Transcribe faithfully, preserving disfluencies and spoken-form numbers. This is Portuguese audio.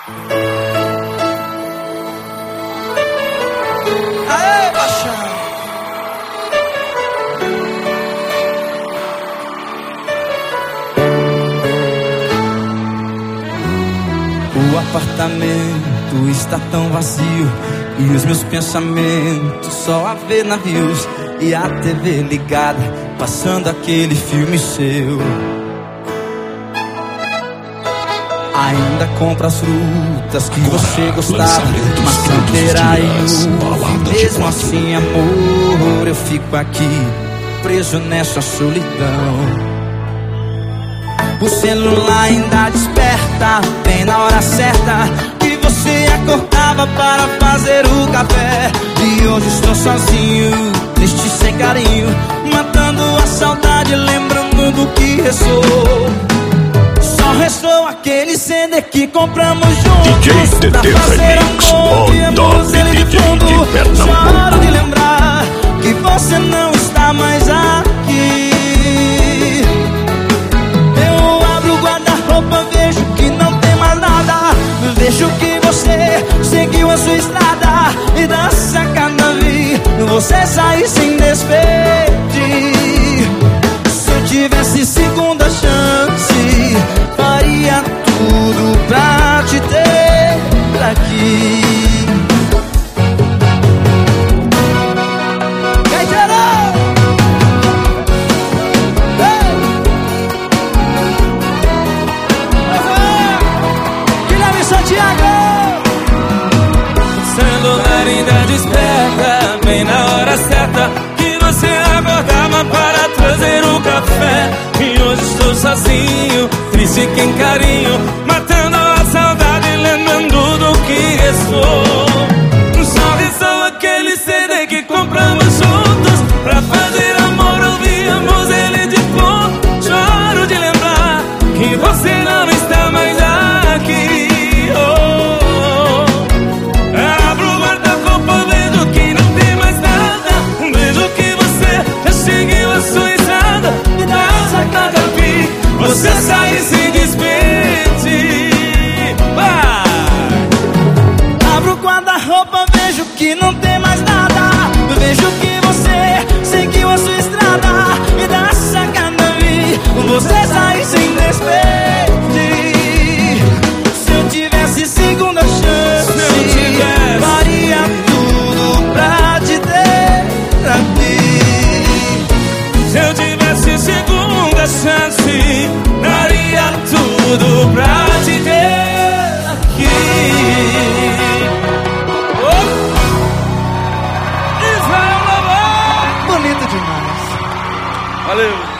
Aê, paixão! O apartamento está tão vazio e os meus pensamentos só a ver navios e a T V ligada, passando aquele filme seu. Ainda compra as frutas que agora, você gostava, maçã, pera e uva. Mesmo assim, amor, eu fico aqui preso nessa solidão. O celular ainda desperta bem na hora certa que você acordava para fazer o café. E hoje estou sozinho, triste sem carinho, matando a saudade, lembrando do que restou. Só restou aquele C D que compramos juntos pra fazer amor, víamos ele de fundo. Choro de lembrar que você não está mais aqui. Vejo que não tem mais nada, vejo que você seguiu a sua estrada e da sacada vi você sair sem despedir. Se eu tivesse segunda chance, faria tudo pra te ter aqui. Desperta bem na hora certa que você acordava para trazer o café. E hoje estou sozinho, triste sem carinho, matando a saudade, lembrando do que restou. Só restou aquele C D que compramos juntos pra fazer amor, ouvíamos ele de fundo. Choro de lembrar que você não está mais aqui. Você sai sem despedir. Abro o guarda-roupa, vejo que não tem mais nada. Vejo que você seguiu a sua estrada e da sacada vi você sai sem despedir. Se eu tivesse segunda chance, se eu tivesse, faria tudo pra te ter aqui. Se eu tivesse segunda chance, daria tudo pra te ter aqui. Oh! Bonito demais. Valeu.